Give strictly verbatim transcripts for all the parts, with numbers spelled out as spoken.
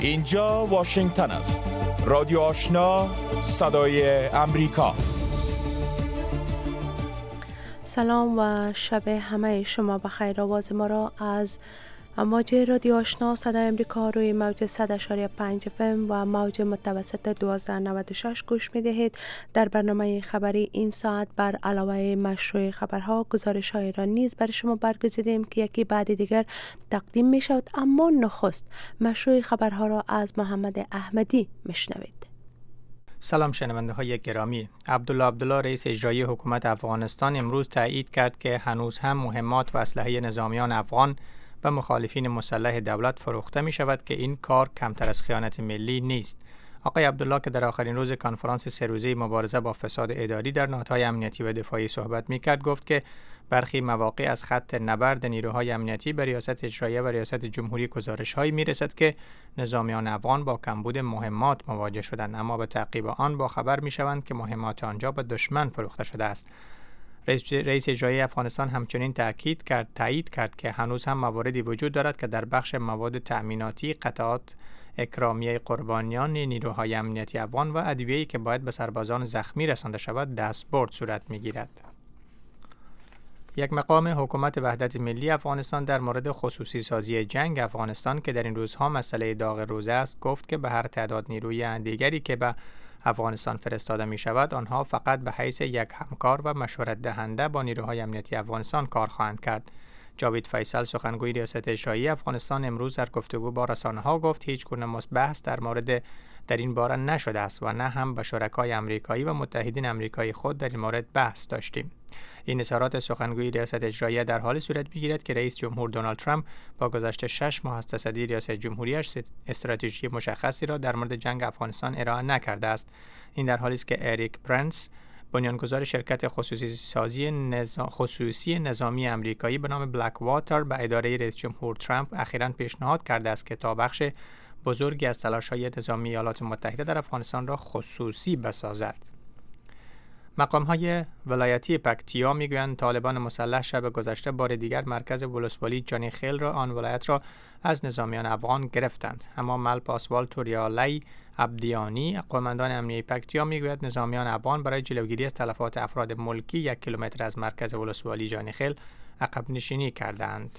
اینجا واشنگتن است. رادیو آشنا، صدای امریکا. سلام و شب همه شما بخیر. آواز ما را از موج رادیو آشنا صدای امریکا روی موج صد و پنج اف ام و موج متوسط دوازده نود و شش گوش می دهید. در برنامه خبری این ساعت بر علاوه مشروع خبرها، گزارش های را نیز برای شما برگزیدیم که یکی بعد دیگر تقدیم می شود، اما نخست مشروع خبرها را از محمد احمدی میشنوید. سلام شنونده های گرامی. عبدالله عبدالله رئیس اجرایی حکومت افغانستان امروز تایید کرد که هنوز هم مهمات و اسلحه نظامیان افغان و مخالفین مسلح دولت فروخته می شود که این کار کمتر از خیانت ملی نیست. آقای عبدالله که در آخرین روز کنفرانس سه روزه مبارزه با فساد اداری در نهادهای امنیتی و دفاعی صحبت می کرد، گفت که برخی مواقع از خط نبرد نیروهای امنیتی به ریاست اجراییه و ریاست جمهوری گزارش‌هایی می‌رسد که نظامیان افغان با کمبود مهمات مواجه شدند، اما به تعقیب آن با خبر می‌شوند که مهمات آنجا به دشمن فروخته شده است. رئیس رئیس اجرایی افغانستان همچنین تاکید کرد تایید کرد که هنوز هم مواردی وجود دارد که در بخش مواد تأمیناتی، قطعات اکرامیه قربانیان نیروهای امنیتی افغان و ادویه‌ای که باید به سربازان زخمی رسانده شود دستبرد صورت می‌گیرد. یک مقام حکومت وحدت ملی افغانستان در مورد خصوصی سازی جنگ افغانستان که در این روزها مسئله داغ روزه است، گفت که به هر تعداد نیروی دیگری که به افغانستان فرستاده می شود، آنها فقط به حیث یک همکار و مشورت دهنده با نیروهای امنیتی افغانستان کار خواهند کرد. جاوید فیصل سخنگوی ریاست اجرایی افغانستان امروز در گفتگو با رسانه‌ها گفت هیچ گونه بحث در مورد در این باره نشده است و نه هم با شرکای آمریکایی و متحدین آمریکایی خود در این مورد بحث داشتیم. این اظهارات سخنگوی ریاست اجرایی در حالی صورت می‌گیرد که رئیس جمهور دونالد ترامپ با گذشت شش ماه از تصدی ریاست جمهوریش استراتژی مشخصی را در مورد جنگ افغانستان ارائه نکرده است. این در حالی است که اریک برنس، بنیانگذار شرکت خصوصی سازی نظام خصوصی نظامی آمریکایی به نام بلک واتر، به اداره رئیس جمهور ترامپ اخیراً پیشنهاد کرده است که تا بخش بزرگی از تلاش‌های نظامی ایالات متحده در افغانستان را خصوصی بسازد. مقام‌های ولایتی پکتیا می‌گویند طالبان مسلح شب گذشته بار دیگر مرکز ولسوالی جانی خیل را آن ولایت را از نظامیان افغان گرفتند، اما مل پاسوال توریالی عبدیانی، قوماندان امنیتی پکتیا، می‌گوید نظامیان افغان برای جلوگیری از تلفات افراد ملکی یک کیلومتر از مرکز ولسوالی جانی خیل عقب نشینی کردند.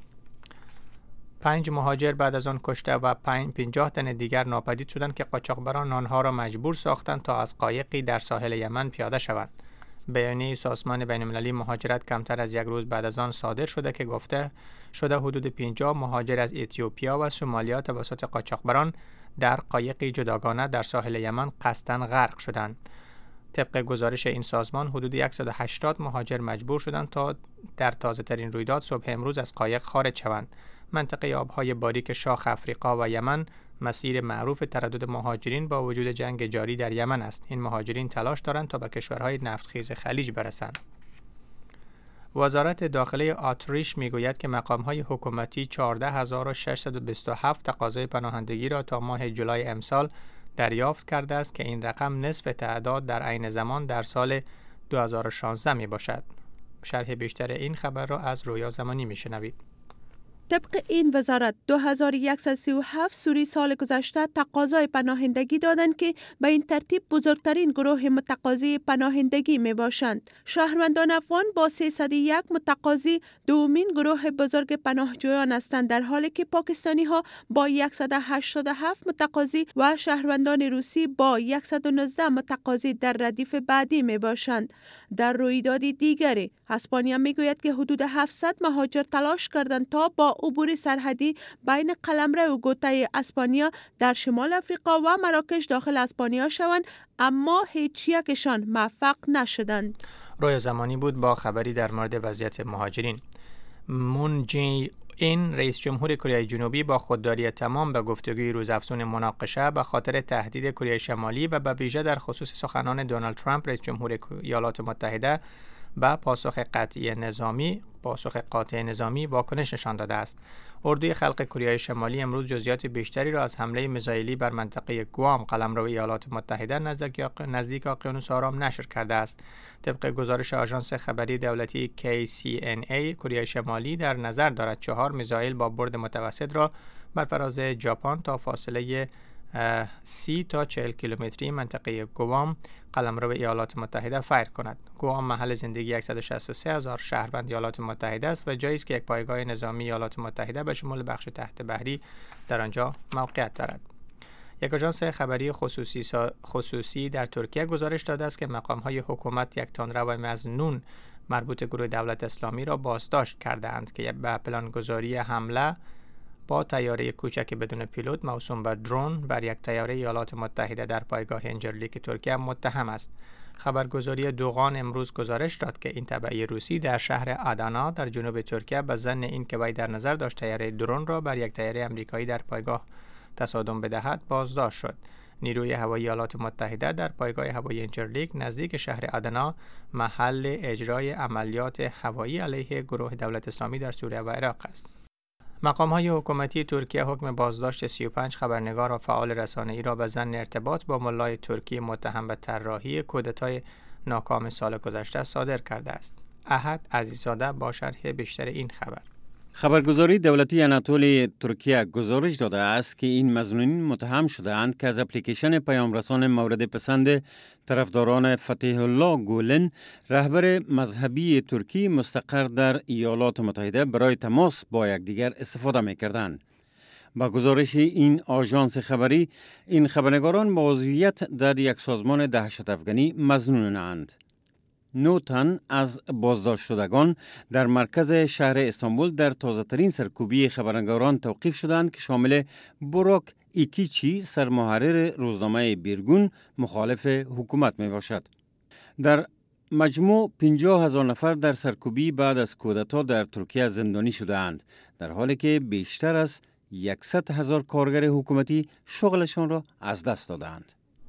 پنج مهاجر بعد از آن کشته و پنجاه تن دیگر ناپدید شدند که قاچاقبران آنها را مجبور ساختند تا از قایقی در ساحل یمن پیاده شوند. بیانیه سازمان بین‌المللی مهاجرت کمتر از یک روز بعد از آن صادر شده که گفته شده حدود پنجاه مهاجر از اتیوپیا و سومالیا توسط قاچاقبران در قایقی جداگانه در ساحل یمن قصداً غرق شدند. طبق گزارش این سازمان حدود صد و هشتاد مهاجر مجبور شدند تا در تازه‌ترین رویداد صبح امروز از قایق خارج شوند. منطقه آبهای باریک شاخ افریقا و یمن مسیر معروف تردد مهاجرین با وجود جنگ جاری در یمن است. این مهاجرین تلاش دارند تا به کشورهای نفتخیز خلیج برسند. وزارت داخله اتریش میگوید که مقام‌های حکومتی چهارده هزار و ششصد و بیست و هفت تقاضای پناهندگی را تا ماه جولای امسال دریافت کرده است که این رقم نصف تعداد در عین زمان در سال دو هزار و شانزده می باشد. شرح بیشتر این خبر را از رویا زمانی میشنوید. طبق این وزارت دو هزار و صد و سی و هفت سوری سال گذشته تقاضای پناهندگی دادند که به این ترتیب بزرگترین گروه متقاضی پناهندگی می باشند. شهروندان افغان با سیصد و یک متقاضی دومین گروه بزرگ پناهجویان هستند، در حالی که پاکستانی ها با صد و هشتاد و هفت متقاضی و شهروندان روسی با صد و نوزده متقاضی در ردیف بعدی می باشند. در رویداد دیگری اسپانیا می گوید که حدود هفتصد مهاجر تلاش کردند تا با عبور سرحدی بین قلمرو و گوته اسپانیا در شمال افریقا و مراکش داخل اسپانیا شوند، اما هیچ یکشان موفق نشدند. رویا زمانی بود با خبری در مورد وضعیت مهاجرین. مون جی این رئیس جمهور کره جنوبی با خودداری تمام به گفتگوی روزافزون مناقشه به خاطر تهدید کره شمالی و به ویژه در خصوص سخنان دونالد ترامپ رئیس جمهور ایالات متحده به پاسخ قطعی نظامی پاسخ قاطع نظامی واکنش نشان داده است. اردوی خلق کره شمالی امروز جزئیات بیشتری را از حمله میزایلی بر منطقه گوام قلمرو ایالات متحده نزدیک اقیانوس آرام نشر کرده است. طبق گزارش آژانس خبری دولتی کی سی ان ای، کره شمالی در نظر دارد چهار میزایل با برد متوسط را بر فراز ژاپن تا فاصله سی تا چهل کیلومتری منطقه گوام قلمرو ایالات متحده فیر کند. گوام محل زندگی صد و شصت و سه هزار شهروند ایالات متحده است و جایی است که یک پایگاه نظامی ایالات متحده به شمول بخش تحت بحری در آنجا موقعیت دارد. یک آژانس خبری خصوصی, سا... خصوصی در ترکیه گزارش داده است که مقام‌های حکومت یک تن رومی از نون مربوط گروه دولت اسلامی را بازداشت کرده‌اند که به پلانگذاری حمله با طیاره کوچک بدون پیلوت موسوم به درون بر یک طیاره ایالات متحده در پایگاه انجرلیک ترکیه متهم است. خبرگزاری دوغان امروز گزارش داد که این تبعی روسی در شهر آدانا در جنوب ترکیه به ظن این که وی در نظر داشت طیاره درون را بر یک طیاره امریکایی در پایگاه تصادم بدهد بازداشت شد. نیروی هوایی ایالات متحده در پایگاه هوایی انجرلیک نزدیک شهر آدانا محل اجرای عملیات هوایی علیه گروه دولت اسلامی در سوریه و عراق است. مقام‌های حکومتی ترکیه حکم بازداشت سی و پنج خبرنگار و فعال رسانه‌ای را به ظن ارتباط با ملای ترکی متهم به طراحی کودتای ناکام سال گذشته صادر کرده است. احد عزیزاده با شرح بیشتر این خبر. خبرگزاری دولتی آناتولی ترکیه گزارش داده است که این مظنونین متهم شده‌اند که از اپلیکیشن پیامرسان مورد پسند طرفداران فتح الله گولن، رهبر مذهبی ترکی مستقر در ایالات متحده، برای تماس با یکدیگر استفاده می‌کردند. با گزارش این آژانس خبری، این خبرنگاران با عضویت در یک سازمان دهشت افغانی مظنونند. نه تن از بازداشت شدگان در مرکز شهر استانبول در تازه‌ترین سرکوبی خبرنگاران توقیف شدند که شامل بوراک ایکیچی، سرمحرر روزنامه بیرگون، مخالف حکومت می باشد. در مجموع پنجاه هزار نفر در سرکوبی بعد از کودتا در ترکیه زندانی شدند، در حالی که بیشتر از صد هزار کارگر حکومتی شغلشان را از دست دادند.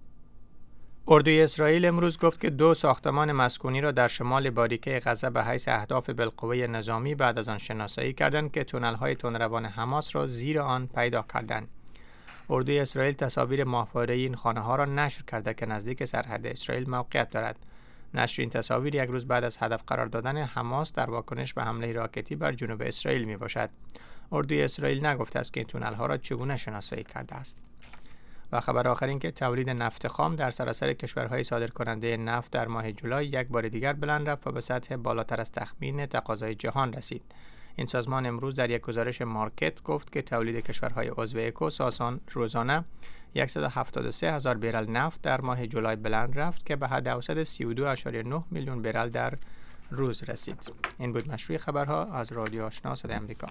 اردوی اسرائیل امروز گفت که دو ساختمان مسکونی را در شمال باریکه غزه به حیث اهداف بالقوه نظامی بعد از آن شناسایی کردند که تونل‌های تندروان حماس را زیر آن پیدا کردند. اردوی اسرائیل تصاویر ماهواره این خانه‌ها را نشر کرده که نزدیک سرحد اسرائیل موقعیت دارد. نشر این تصاویر یک روز بعد از هدف قرار دادن حماس در واکنش به حمله راکتی بر جنوب اسرائیل می باشد. اردوی اسرائیل نگفته است که این تونل‌ها را چگونه شناسایی کرده است. و خبر آخر این که تولید نفت خام در سراسر کشورهای صادرکننده نفت در ماه جولای یک بار دیگر بلند رفت و به سطح بالاتر از تخمین تقاضای جهان رسید. این سازمان امروز در یک گزارش مارکت گفت که تولید کشورهای عضو اکو سازمان روزانه صد و هفتاد و سه هزار برل نفت در ماه جولای بلند رفت که به حد اوسط سی و دو ممیز نه میلیون برل در روز رسید. این بود مشروع خبرها از رادیو آشنا صدای آمریکا.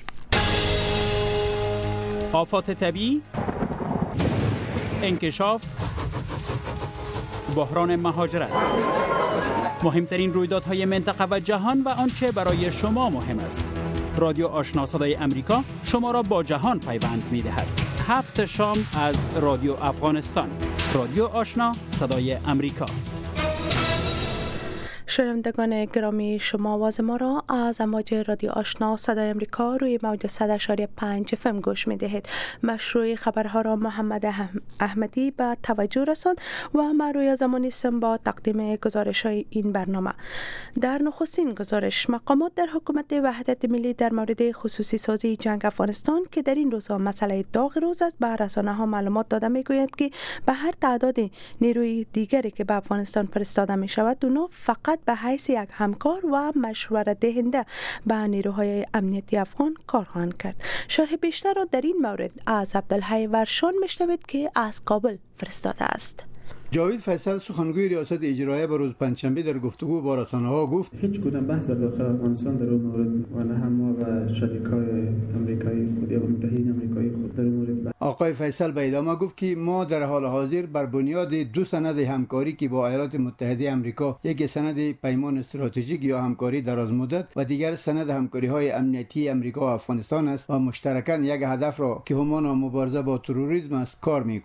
آفات طبیعی، انکشاف، بحران مهاجرت، مهمترین رویدادهای منطقه و جهان و آنچه برای شما مهم است. رادیو آشنا صدای آمریکا شما را با جهان پیوند می‌دهد. هفت شام از رادیو افغانستان. رادیو آشنا صدای آمریکا. شنوندگان گرامی، شما آواز ما را از امواج رادیو آشنا صدای آمریکا روی موج صد و شش و پنج اف ام گوش می دهید. مشروع خبرها را محمد احمدی به توجه رساند و من روی زمانی استم با تقدیم گزارش های این برنامه. در نخستین گزارش، مقامات در حکومت وحدت ملی در مورد خصوصی سازی جنگ افغانستان که در این روزها مسئله داغ روز است، به رسانه ها معلومات داده می گوید که به هر تعداد نیروی دیگری که به افغانستان فرستاده می شود، اونها فقط به حیث یک همکار و مشورت دهنده به نیروهای امنیتی افغان کار خواهند کرد. شرح بیشتر را در این مورد از عبدالحی ورشان میشنوید که از کابل فرستاده است. جاوید فیصل سخنگوی ریاست اجراییه به روز پنجشنبه در گفتگو با رسانه‌ها گفت هیچ کدام بحث در داخل افغانستان در اون مورد و نه هم ما و شریکای آمریکایی خود یا متحدین آمریکایی خود در اون مورد. آقای فیصل به ادامه گفت که ما در حال حاضر بر بنیاد دو سند همکاری که با ایالات متحده آمریکا، یک سند پیمان استراتژیک یا همکاری دراز مدت و دیگر سند همکاری‌های امنیتی آمریکا و افغانستان است و مشترکاً یک هدف را که همان مبارزه با تروریسم است کار می‌کنیم.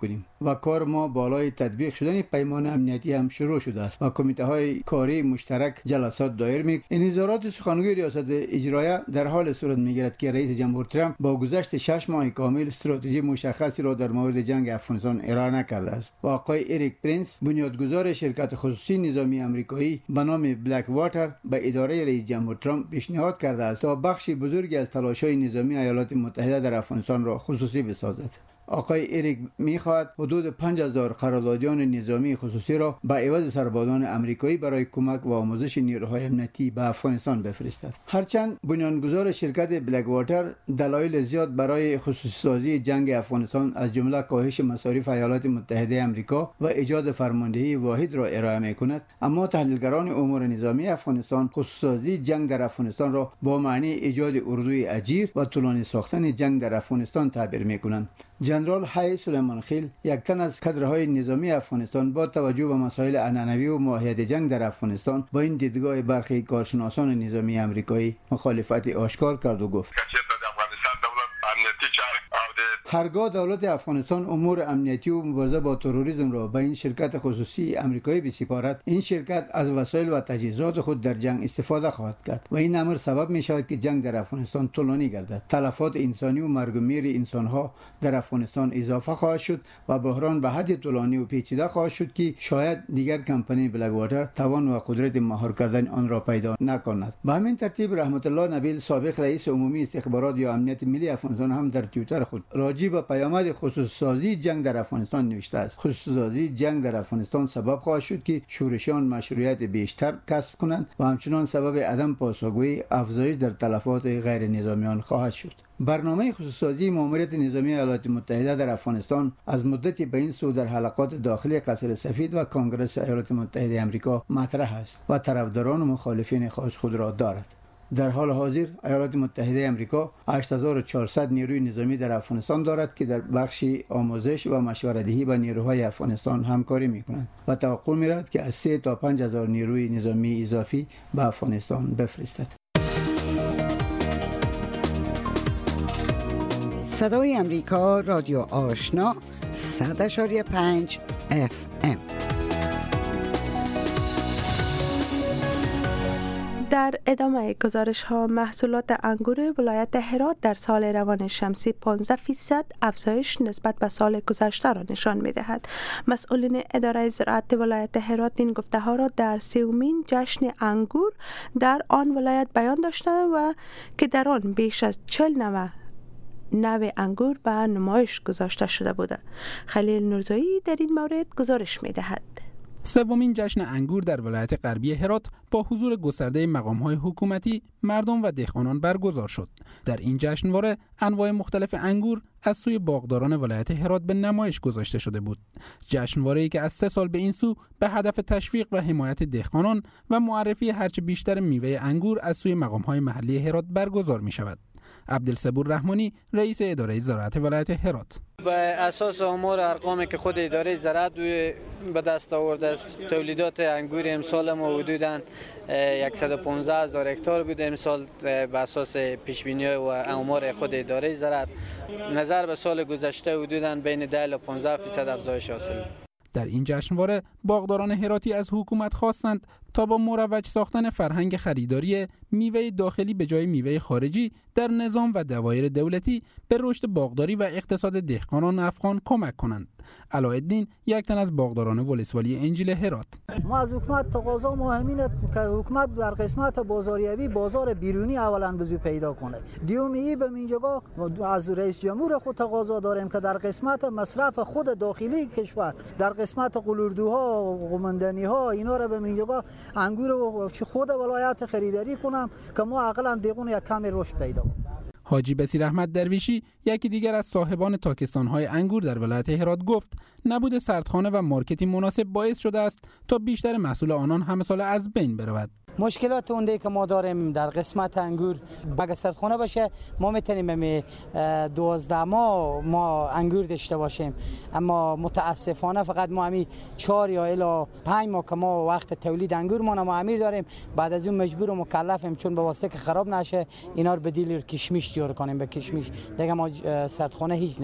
و کار ما بالای تطبیق شدن پیمان امنیتی هم شروع شده است و کمیته های کاری مشترک جلسات دایر می. این اظهارات سخنگوی ریاست اجرایه در حال صورت میگیرد که رئیس جمهور ترامپ با گذشت شش ماه کامل استراتژی مشخصی را در مورد جنگ افغانستان ارائه نکرده است. و آقای اریک پرینس بنیادگذار شرکت خصوصی نظامی آمریکایی به نام بلک واتر به اداره رئیس جمهور ترامپ پیشنهاد کرده است تا بخش بزرگی از تلاش‌های نظامی ایالات متحده در افغانستان را خصوصی بسازد. آقای اریک می‌خواهد حدود پنج هزار قراردادیان نظامی خصوصی را به عوض سربازان آمریکایی برای کمک و آموزش نیروهای امنیتی به افغانستان بفرستد. هرچند بنیانگذار شرکت بلک واتر دلایل زیاد برای خصوصی سازی جنگ افغانستان از جمله کاهش مصارف ایالات متحده آمریکا و ایجاد فرماندهی واحد را ارائه می‌کند، اما تحلیلگران امور نظامی افغانستان خصوصی سازی جنگ در افغانستان را با معنی ایجاد اردوی اجیر و طولانی ساختن جنگ در افغانستان تعبیر می‌کنند. جنرال حی سلیمان خیل، یک تن از کادرهای نظامی افغانستان، با توجه به مسائل عنعنوی و ماهیت جنگ در افغانستان با این دیدگاه برخی کارشناسان نظامی آمریکایی مخالفت آشکار کرد و گفت هرگاه دولت افغانستان امور امنیتی و مبارزه با تروریسم را به این شرکت خصوصی آمریکایی بسپارد، این شرکت از وسایل و تجهیزات خود در جنگ استفاده خواهد کرد و این امر سبب می شود که جنگ در افغانستان طولانی گردد. تلفات انسانی و مرگ و میر انسانها در افغانستان اضافه خواهد شد و بحران به حد طولانی و پیچیده خواهد شد که شاید دیگر کمپانی بلک واتر توان و قدرت مهار کردن آن را پیدا نکند. به همین ترتیب رحمت الله نبیل، سابق رئیس عمومی استخبارات یا امنیت ملی افغانستان، هم در توییتر خود راجع به پیامد خصوصی سازی جنگ در افغانستان نوشته است: خصوصی سازی جنگ در افغانستان سبب خواهد شد که شورشیان مشروعیت بیشتر کسب کنند و همچنان سبب عدم پاسخگویی، افزایش در تلفات غیر نظامیان خواهد شد. برنامه خصوصی سازی ماموریت نظامی ایالات متحده در افغانستان از مدتی به این سو در حلقات داخلی قصر سفید و کنگره ایالات متحده آمریکا مطرح است و طرفداران و مخالفین خاص خود را دارد. در حال حاضر ایالات متحده آمریکا هشت هزار و چهارصد نیروی نظامی در افغانستان دارد که در بخش آموزش و مشوره‌دهی به نیروهای افغانستان همکاری می‌کنند و توقع می‌رود که از سه تا پنج هزار نیروی نظامی اضافی به افغانستان بفرستد. صدای امریکا، رادیو آشنا، صد و پنج اف ام. در ادامه گزارش ها، محصولات انگور ولایت هرات در سال روان شمسی پانزده فیصد افزایش نسبت به سال گذشته را نشان می دهد. مسئولین اداره زراعت ولایت هرات این گفته ها را در سومین جشن انگور در آن ولایت بیان داشته و که در آن بیش از چهل نوع نوع انگور به نمایش گذاشته شده بوده. خلیل نورزایی در این مورد گزارش می دهد. سومین جشن انگور در ولایت غربی هرات با حضور گسترده مقام‌های حکومتی، مردم و دهقانان برگزار شد. در این جشنواره انواع مختلف انگور از سوی باغداران ولایت هرات به نمایش گذاشته شده بود. جشنواره‌ای که از سه سال به این سو به هدف تشویق و حمایت دهقانان و معرفی هرچه بیشتر میوه انگور از سوی مقام‌های محلی هرات برگزار می‌شود. عبدالصبور رحمانی، رئیس اداره زراعت ولایت هرات: به اساس آمار ارقامی که خود اداره زراعت به دست آورده است، تولیدات انگور امسال ما حدوداً صد و پانزده هزار هکتار بود. امسال به اساس پیش‌بینی و آمار خود اداره زراعت نظر به سال گذشته حدوداً بین ده تا پانزده درصد افزایش حاصل. در این جشنواره باغداران هراتی از حکومت خواستند تا با مروج ساختن فرهنگ خریداری میوه داخلی به جای میوه خارجی در نظام و دوایر دولتی به رشد باغداری و اقتصاد دهقانان افغان کمک کنند. علاءالدین، یک تن از باغداران ولسوالی انجیل هرات: ما از حکومت تقاضا ما همینه که حکومت در قسمت بازاریابی بازار بیرونی اولا بزو پیدا کنه. دیومی به اینجا از رئیس جمهور خود تقاضا داریم که در قسمت مصرف خود داخلی کشور، در قسمت قلوردوها و قمندنی‌ها اینا رو به اینجا انگور رو خود ولایت خریداری کنم که ما عقلا دیگون یک کمی رشد پیدا کنیم. حاجی بصیر احمد درویشی، یکی دیگر از صاحبان تاکستان‌های انگور در ولایت هرات، گفت نبود سردخانه و مارکتی مناسب باعث شده است تا بیشتر محصول آنان همه ساله از بین برود. مشکلات اونده که ما داریم در قسمت انگور، اگه سردخانه باشه ما میتونیم می دوازده ماه ما انگور داشته باشیم، اما متاسفانه فقط ما همی چهار یا الی پنج ماه که ما وقت تولید انگور ما نمامیر داریم. بعد از اون مجبور و مکلفیم چون به واسطه که خراب نشه اینا رو به دیل کشمش جور کنیم. به کشمش دیگه ما سردخانه هیچ نداره.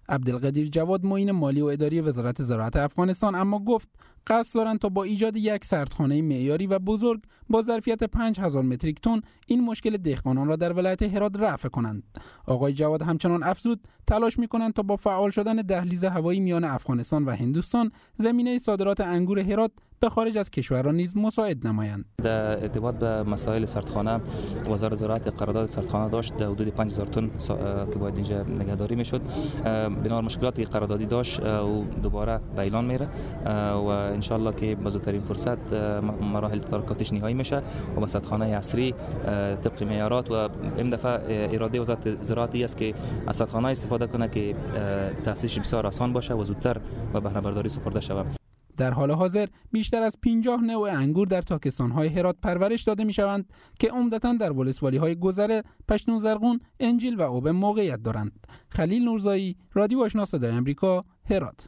عبدالقدیر جواد معین مالی و اداری وزارت زراعت افغانستان اما گفت قصد دارند تا با ایجاد یک سردخانه معیاری و بزرگ با ظرفیت پنج هزار متریک تن این مشکل دهقانان را در ولایت هرات رفع کنند. آقای جواد همچنان افزود تلاش می‌کنند تا با فعال شدن دهلیز هوایی میان افغانستان و هندوستان زمینه صادرات انگور هرات به خارج از کشور را نیز مساعد نمایند. در ارتباط به مسائل سردخانه وزارت زراعت قرارداد سردخانه داشت در حدود پنج هزار تن که باید اینجا نگهداری میشد. بنا مشکلاتی قراردادی داشت و دوباره به اعلان میره و ان شاء الله که با زودترین فرصت مراحل تدارکاتش نهایی میشه و با سردخانه عصری طبق معیارات و این دفعه اراده وزارت زراعت است که از سردخانه استفاده کنه که تاسیسش بسیار آسان باشه و زودتر به بهره برداری سپرده شود. در حال حاضر بیشتر از پنجاه نوع انگور در تاکستان‌های هرات پرورش داده می‌شوند که عمدتاً در ولسوالی‌های گذره، پشتون زرغون، انجیل و اوبه موقعیت دارند. خلیل نورزایی، رادیو آشنا صدای آمریکا، هرات.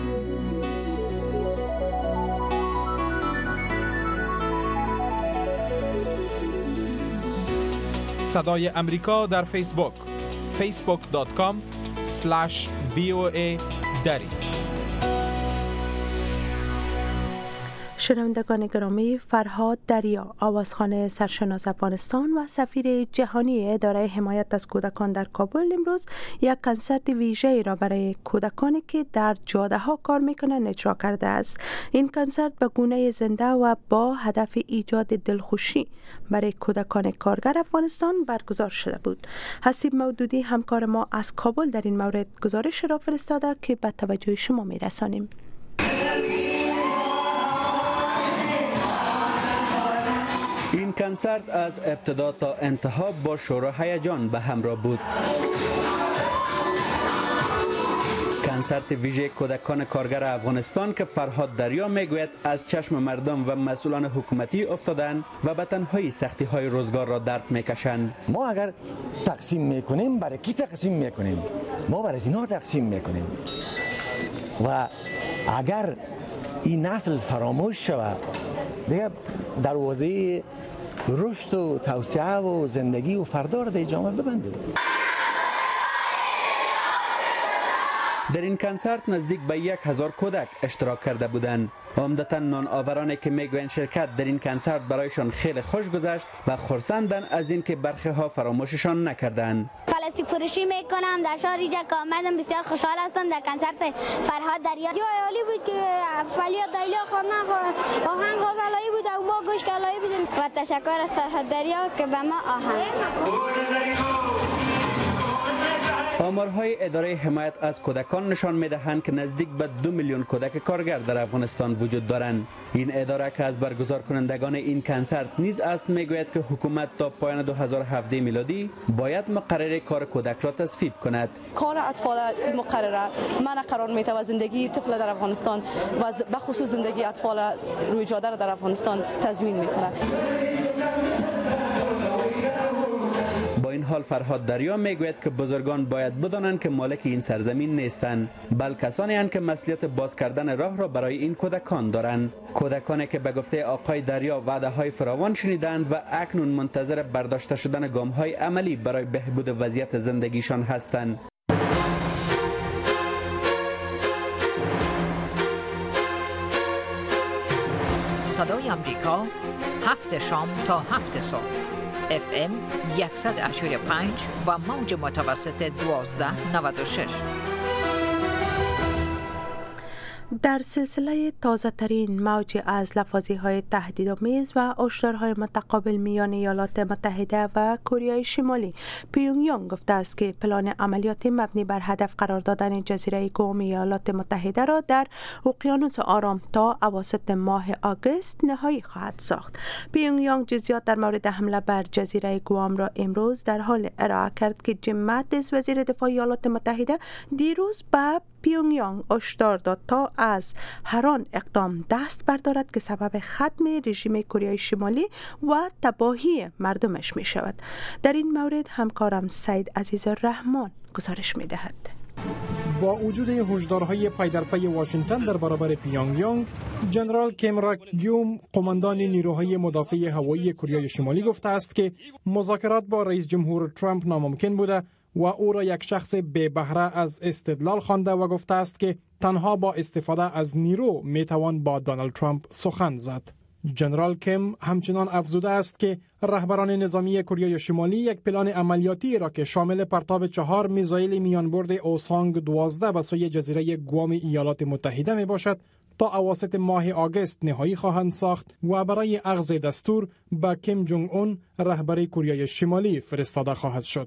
صدای آمریکا در فیسبوک فیسبوک دات کام اسلش وی او ای دری. شنوندگان گرامی، فرهاد دریا، آوازخوان سرشناس افغانستان و سفیر جهانی اداره حمایت از کودکان در کابل امروز یک کنسرت ویژه‌ای را برای کودکانی که در جاده‌ها کار می‌کنند اجرا کرده است. این کنسرت به گونه زنده و با هدف ایجاد دلخوشی برای کودکان کارگر افغانستان برگزار شده بود. حسیب مودودی همکار ما از کابل در این مورد گزارش را فرستاده که به توجه شما می‌رسانیم. این کنسرت از ابتدا تا انتها با شور و هیجان به همراه بود. کنسرت ویژه کودکان کارگر افغانستان که فرهاد دریا میگوید از چشم مردم و مسئولان حکومتی افتادند و به تنهایی سختی های روزگار را درد میکشند. ما اگر تقسیم میکنیم برای کی تقسیم میکنیم؟ ما برای اینا تقسیم میکنیم و اگر این نسل فراموش شود دیگه دروازه رشد و توسعه و زندگی و فردا را در جامعه ببنده. در این کنسرت نزدیک به یک هزار کودک اشتراک کرده بودند. عمدتاً نان آورانی که میگویند شرکت در این کنسرت برایشان خیلی خوش گذشت و خرسندند از اینکه برخی ها فراموششان نکردند. پلاستیک فروشی میکنم در شهر اینجا که آمدم، بسیار خوشحال هستم در کنسرت فرهاد دریا. جای عالی بود که فعالیت دایلا خواندن، آهنگ غزلایی بود و ما گوش کلایی بودیم و تشکر از فرهاد دریا که به ما آهنگ. آمارهای اداره حمایت از کودکان نشان می‌دهند که نزدیک به دو میلیون کودک کارگر در افغانستان وجود دارند. این اداره که از برگزار کنندگان این کنسرت نیز است میگوید که حکومت تا پایان دو هزار و هفده میلادی باید مقرره کار کودک را تصویب کند. کار اطفال مقرره من قرار میده و زندگی طفل در افغانستان و به خصوص زندگی اطفال روی جاده در افغانستان تضمین میکنه. با این حال فرهاد دریا میگوید که بزرگان باید بدانند که مالک این سرزمین نیستند، بلکه کسانی اند که مسئولیت باز کردن راه را برای این کودکان دارند. کودکانی که به گفته آقای دریا وعده های فراوان شنیدند و اکنون منتظر برداشته شدن گام های عملی برای بهبود وضعیت زندگیشان هستند. صدای آمریکا، هفت شام تا هفت صبح، اف ام صد و پنج و موج متوسط دوازده نود و شش. در سلسله تازه ترین موج از لفاظی های تهدیدآمیز و هشدارهای متقابل میان ایالات متحده و کره شمالی، پیونگ یانگ گفته است که پلان عملیاتی مبنی بر هدف قرار دادن جزیره گوام ایالات متحده را در اقیانوس آرام تا اواسط ماه آگوست نهایی خواهد ساخت. پیونگ یانگ جزئیات در مورد حمله بر جزیره گوام را امروز در حال ارائه کرد که جیم ماتیس وزیر دفاع ایالات متحده دیروز به پیونگ یانگ هشدار داد تا از هر آن اقدام دست بردارد که سبب ختم رژیم کره شمالی و تباهی مردمش می شود. در این مورد همکارم سید عزیزالرحمن گزارش می دهد. با وجود هشدارهای پی در پی واشنگتن در برابر پیونگ یانگ، جنرال کیم راک گیوم، قماندان نیروهای مدافع هوایی کره شمالی گفته است که مذاکرات با رئیس جمهور ترامپ ناممکن بوده و او را یک شخص بی بهره از استدلال خوانده و گفته است که تنها با استفاده از نیرو می توان با دونالد ترامپ سخن زد. جنرال کیم همچنان افزوده است که رهبران نظامی کره شمالی یک پلان عملیاتی را که شامل پرتاب چهار میزایل میانبرد اوسانگ دوازده به سوی جزیره گوام ایالات متحده می باشد تا اواسط ماه آگوست نهایی خواهند ساخت و برای اخذ دستور به کیم جونگ اون رهبر کره شمالی فرستاده خواهد شد.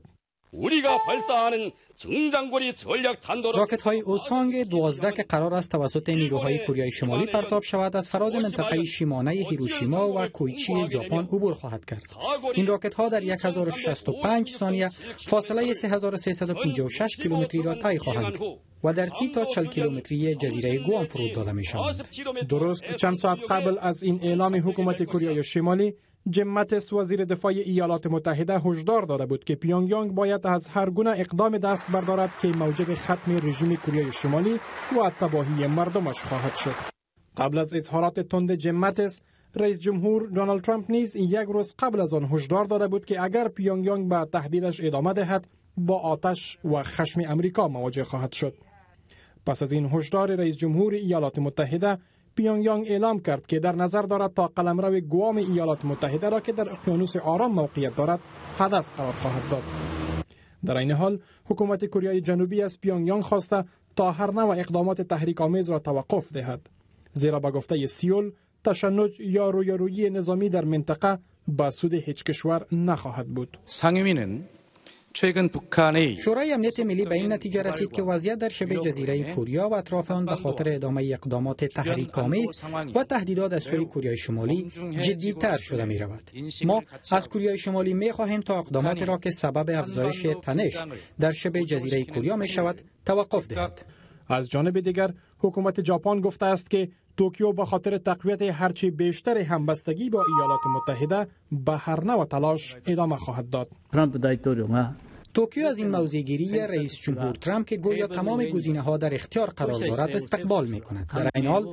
راکت های اوسانگ دوازده که قرار است توسط نیروهای کره شمالی پرتاب شود از فراز منطقه شیمانه هیروشیما و کویچی ژاپن عبور خواهد کرد. این راکت ها در صد و شصت و پنج ثانیه فاصله سه هزار و سیصد و پنجاه و شش کیلومتری را طی خواهند و در سی تا چهل کیلومتری جزیره گوام فرود داده می شوند. درست چند ساعت قبل از این اعلام حکومت کره شمالی، جیم ماتیس وزیر دفاع ایالات متحده هشدار داده بود که پیونگ یانگ باید از هر گونه اقدام دست بردارد که موجب ختم رژیم کره شمالی و تباهی مردمش خواهد شد. قبل از اظهارات تند جیم ماتیس، رئیس جمهور دونالد ترامپ نیز یک روز قبل از آن هشدار داده بود که اگر پیونگ یانگ به تهدیدش ادامه دهد با آتش و خشم امریکا مواجه خواهد شد. پس از این هشدار رئیس جمهور ایالات متحده، پیونگ یانگ اعلام کرد که در نظر دارد تا قلمرو گوام ایالات متحده را که در اقیانوس آرام موقعیت دارد هدف قرار خواهد داد. در این حال حکومت کره جنوبی از پیونگ یانگ خواسته تا هر نوع اقدامات تحریک‌آمیز را توقف دهد، زیرا به گفته سیول تشنج یا رویارویی نظامی در منطقه به سود هیچ کشور نخواهد بود. شورای امنیت ملی به این نتیجه رسید که وضعیت در شبه جزیره کره و اطراف آن به خاطر ادامه اقدامات تحریک‌آمیز و تهدیدات از سوی کره شمالی جدی‌تر شده می رود. ما از کره شمالی می خواهیم تا اقداماتی را که سبب افزایش تنش در شبه جزیره کره می شود توقف دهد. از جانب دیگر حکومت ژاپن گفته است که توکیو به خاطر تقویت هرچی بیشتر همبستگی با ایالات متحده به هر نوع تلاش ادامه خواهد داد. توکیو از این موضع‌گیری رئیس جمهور ترامپ که گویا تمام گزینه‌ها در اختیار قرار دارد استقبال می‌کند. در این حال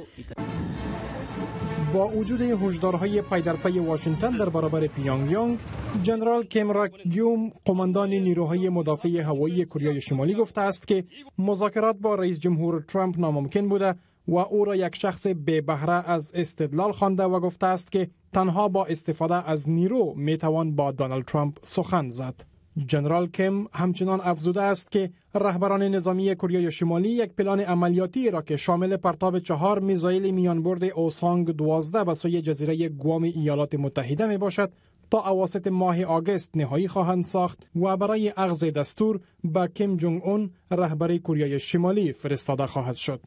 با وجود هشدارهای پی در پی واشنگتن در برابر پیونگ یانگ، جنرال کیم راک گیوم قماندان نیروهای مدافع هوایی کره شمالی گفته است که مذاکرات با رئیس جمهور ترامپ ناممکن بوده و او را یک شخص بی بهره از استدلال خوانده و گفته است که تنها با استفاده از نیرو می توان با دونالد ترامپ سخن زد. جنرال کیم همچنان افزوده است که رهبران نظامی کره شمالی یک پلان عملیاتی را که شامل پرتاب چهار میزایل میانبرد اوسانگ دوازده به سوی جزیره گوام ایالات متحده می باشد تا اواسط ماه آگوست نهایی خواهند ساخت و برای اخذ دستور به کیم جونگ اون رهبر کره شمالی فرستاده خواهد شد.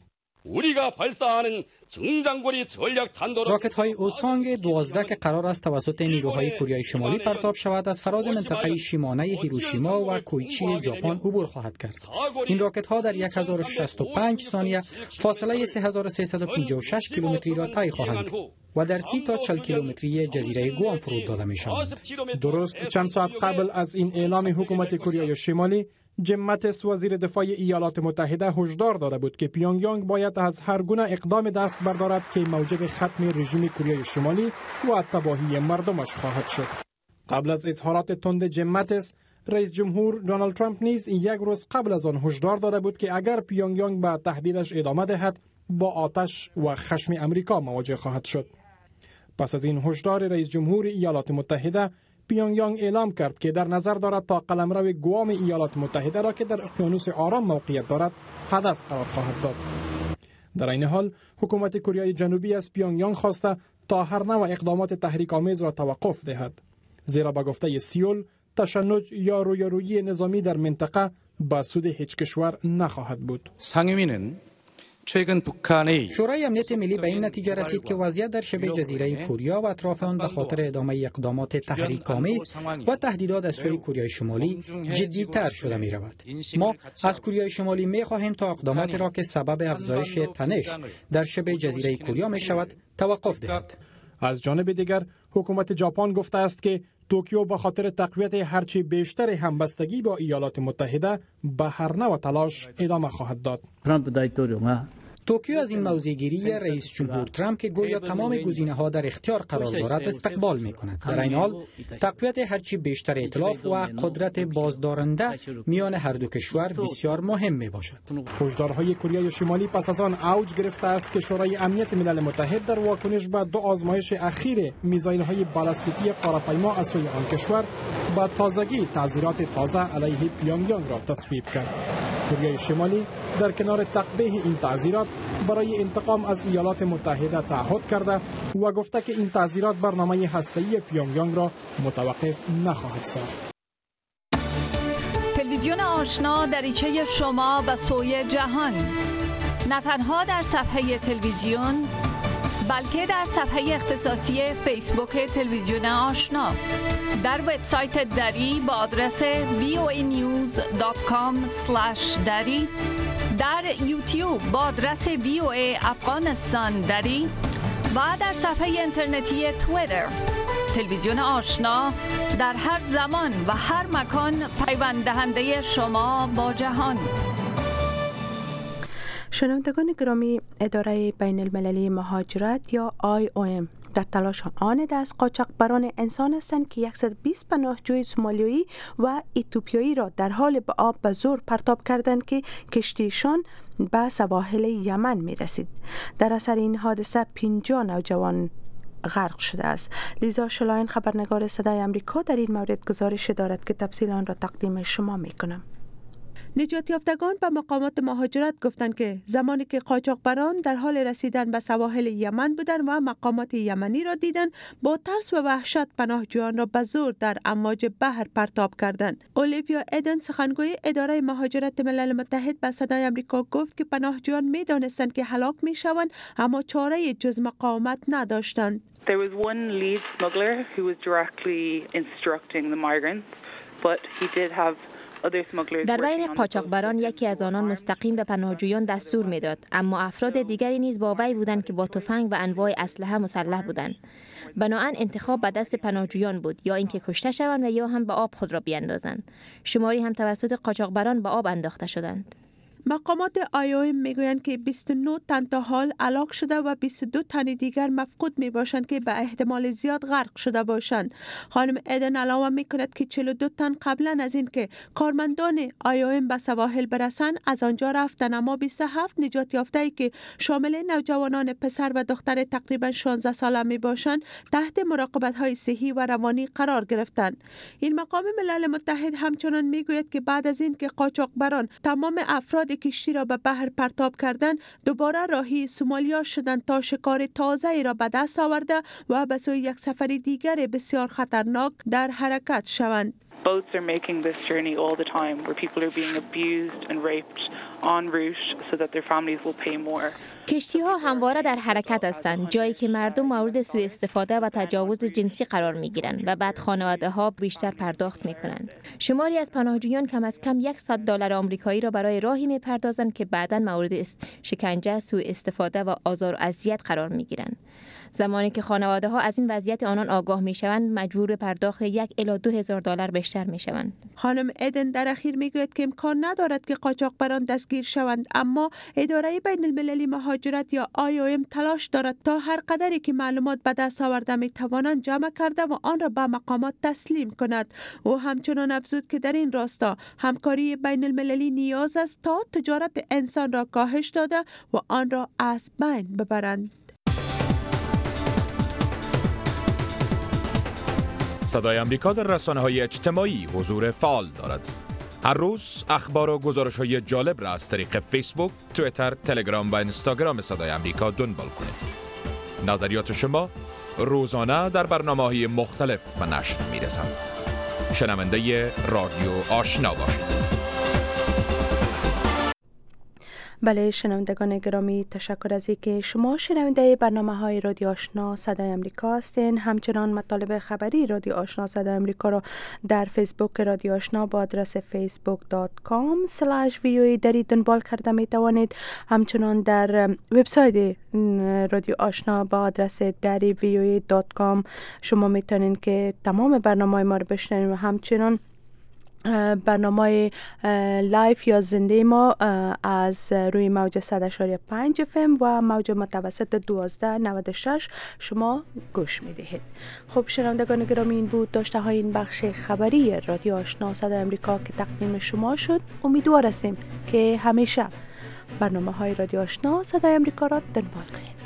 راکت های اوسانگ دوازده که قرار است توسط نیروهای کره شمالی پرتاب شود از فراز منطقه شیمانه هیروشیما و کویچی ژاپن عبور خواهد کرد. این راکت ها در صد و شصت و پنج ثانیه فاصله سه هزار و سیصد و پنجاه و شش کیلومتری را طی خواهند و در سی تا چهل کیلومتری جزیره گوام فرود داده می شوند. درست چند ساعت قبل از این اعلام حکومت کره شمالی، جیم ماتیس وزیر دفاع ایالات متحده هشدار داده بود که پیونگ یانگ باید از هر گونه اقدام دست بردارد که موجب ختم رژیم کره شمالی و تباهی مردمش خواهد شد. قبل از اظهارات تند جیم ماتیس، رئیس جمهور دونالد ترامپ نیز یک روز قبل از آن هشدار داده بود که اگر پیونگ یانگ به تهدیدش ادامه دهد با آتش و خشم امریکا مواجه خواهد شد. پس از این هشدار رئیس جمهور ایالات متحده، پیونگ یانگ اعلام کرد که در نظر دارد تا قلمرو گوام ایالات متحده را که در اقیانوس آرام موقعیت دارد هدف قرار خواهد داد. در این حال حکومت کره جنوبی از پیونگ یانگ خواسته تا هر نوع اقدامات تحریک‌آمیز را توقف دهد، زیرا به گفته سیول تشنج یا رویارویی نظامی در منطقه به سود هیچ کشور نخواهد بود. شورای امنیت ملی به این نتیجه رسید که وضعیت در شبه جزیره کره و اطراف آن به خاطر ادامه اقدامات تحریک‌آمیز و تهدیدات از سوی کره شمالی جدی‌تر شده می رود. ما از کره شمالی می خواهیم تا اقداماتی را که سبب افزایش تنش در شبه جزیره کره می شود توقف دهد. از جانب دیگر حکومت ژاپن گفته است که توکیو به خاطر تقویت هرچی بیشتر همبستگی با ایالات متحده به هر نوع تلاش ادامه خواهد داد. توکیو از این موضع‌گیری رئیس جمهور ترامپ که گویا تمام گزینه‌ها در اختیار قرار دارد استقبال می‌کند. در این حال تقویت هرچی بیشتر ائتلاف و قدرت بازدارنده میان هر دو کشور بسیار مهم میباشد. هشدارهای کره شمالی پس از آن اوج گرفته است که شورای امنیت ملل متحد در واکنش به دو آزمایش اخیر میزایل‌های بالستیکی قاره‌پیما از سوی آن کشور با تازگی تعزیرات تازه علیه پیونگ یانگ را تصویب کرد. کره شمالی در کنار تقبیح این تعزیرات برای انتقام از ایالات متحده تعهد کرده و گفته که این تعزیرات برنامه هسته‌ای پیونگ یانگ را متوقف نخواهد ساخت. تلویزیون آشنا دریچه شما به سوی جهان، نه تنها در صفحه تلویزیون بلکه در صفحه اختصاصی فیسبوک تلویزیون آشنا، در وبسایت دری با آدرس وی او ای نیوز دات کام اسلش دری، در یوتیوب با آدرس وی او ای افغانستان دری و در صفحه اینترنتی توییتر. تلویزیون آشنا در هر زمان و هر مکان پیوند دهنده شما با جهان. شنوندگان گرامی، اداره بین المللی مهاجرت یا آی او ام در تلاش آن از قاچاقبران انسان هستند که صد و بیست پناهجوی سومالیایی و اتیوپیایی را در حال به آب به زور پرتاب کردند که کشتیشان به سواحل یمن می رسید. در اثر این حادثه پنجاه نوجوان غرق شده است. لیزا شلاین خبرنگار صدای آمریکا در این مورد گزارش دارد که تفصیل آن را تقدیم شما می کنم. نجات یافتگان به مقامات مهاجرت گفتند که زمانی که قاچاقبران در حال رسیدن به سواحل یمن بودند و مقامات یمنی را دیدند، با ترس و وحشت پناهجویان را به زور در امواج بحر پرتاب کردند. اولیویا ادن، سخنگوی اداره مهاجرت ملل متحد، به صدای آمریکا گفت که پناهجویان می دانستند که هلاک می شوند اما چاره جز مقاومت نداشتند. There was one lead smuggler who was directly instructing the migrants, but he did have در بین قاچاقبران یکی از آنان مستقیم به پناهجویان دستور میداد، اما افراد دیگری نیز با وی بودند که با تفنگ و انواع اسلحه مسلح بودند. بنابراین انتخاب به دست پناهجویان بود، یا اینکه کشته شوند و یا هم به آب خود را بیاندازند. شماری هم توسط قاچاقبران به آب انداخته شدند. مقامات آی او ام میگویند که بیست و نه تن تا حال هلاک شده و بیست و دو تن دیگر مفقود می باشند که به احتمال زیاد غرق شده باشند. خانم ادن علاوه می کند که چهل و دو تن قبلا از این که کارمندان آی او ام به سواحل برسند از آنجا رفتند، اما بیست و هفت نجات یافته‌ای که شامل نوجوانان پسر و دختر تقریبا شانزده ساله می باشند تحت مراقبت های صحی و روانی قرار گرفتند. این مقام ملل متحد همچنان میگوید که بعد از این که قاچاقبران تمام افراد کشتی را به بحر پرتاب کردند، دوباره راهی سومالیا شدند تا شکار تازه‌ای را به دست آورده و به سوی یک سفر دیگر بسیار خطرناک در حرکت شوند. Boats are making this journey all the time where people are being abused and raped en route so that their families will pay more. کشتی‌ها همواره در حرکت هستند، جایی که مردم مورد سوء استفاده و تجاوز جنسی قرار می‌گیرند و بعد خانواده‌ها بیشتر پرداخت می‌کنند. شماری از پناهجویان کم از کم صد دلار آمریکایی را برای راهی می‌پردازند که بعداً مورد شکنجه، سوء استفاده و آزار و اذیت قرار می‌گیرند. زمانی که خانواده‌ها از این وضعیت آنان آگاه می‌شوند، مجبور به پرداخت یک الی دو هزار دلار بیشتر می‌شوند. خانم ادن در اخیر میگوید که امکان ندارد که قاچاقبران دستگیر شوند، اما اداره بین المللی مهاجرت یا آی او ام تلاش دارد تا هر قدری که معلومات به دست آورده میتوانند جمع کرده و آن را به مقامات تسلیم کند. او همچنان افزود که در این راستا همکاری بین المللی نیاز است تا تجارت انسان را کاهش داده و آن را از بین ببرند. صدای آمریکا در رسانه‌های اجتماعی حضور فعال دارد. هر روز اخبار و گزارش‌های جالب را از طریق فیسبوک، توییتر، تلگرام و اینستاگرام صدای آمریکا دنبال کنید. نظریات شما روزانه در برنامه‌های مختلف به نشر می‌رسند. شنونده رادیو آشنا باشید. بله شنوندگان گرامی، تشکر از اینکه شما شنونده برنامه های رادیو آشنا صدای آمریکا هستین. همچنان مطالب خبری رادیو آشنا صدای آمریکا را در فیسبوک رادیو آشنا با آدرس فیسبوک دات کام اسلش وی او ای دری دنبال کرده می توانید. همچنان در وبسایت رادیو آشنا با آدرس دری وی او ای دات کام شما می توانید که تمام برنامه ما را بشنوید و همچنان برنامه لایف یا زنده ما از روی موج صد اشاری پنج اف ام و موج متوسط دوازده نود و شش شما گوش می دهید. خب شنوندگان گرامی، این بود داشته های این بخش خبری رادیو آشنا صدای امریکا که تقدیم شما شد. امیدوار هستیم که همیشه برنامه های رادیو آشنا صدای امریکا را دنبال کنید.